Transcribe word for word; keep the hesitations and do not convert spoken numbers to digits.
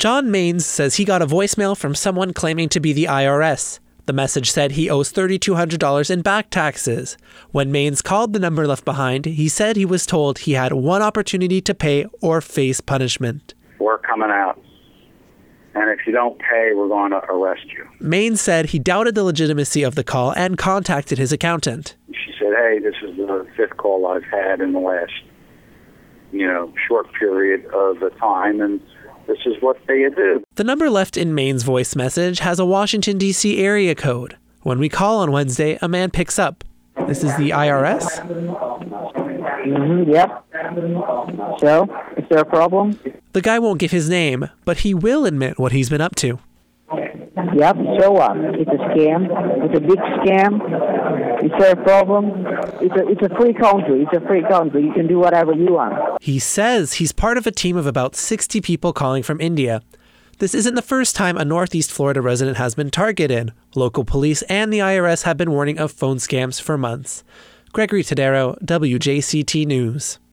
John Maines says he got a voicemail from someone claiming to be the I R S. The message said he owes three thousand two hundred dollars in back taxes. When Maines called the number left behind, he said he was told he had one opportunity to pay or face punishment. We're coming out, and if you don't pay, we're going to arrest you. Maines said he doubted the legitimacy of the call and contacted his accountant. She said, hey, this is the fifth call I've had in the last, you know, short period of the time, and this is what they do. The number left in Maines' voice message has a Washington, D C area code. When we call on Wednesday, a man picks up. This is the I R S? Mm-hmm, yep. So, is there a problem? The guy won't give his name, but he will admit what he's been up to. Yep, so what? It's a scam. It's a big scam. Is there a problem? It's a, it's a free country. It's a free country. You can do whatever you want. He says he's part of a team of about sixty people calling from India. This isn't the first time a Northeast Florida resident has been targeted. Local police and the I R S have been warning of phone scams for months. Gregory Tadero, W J C T News.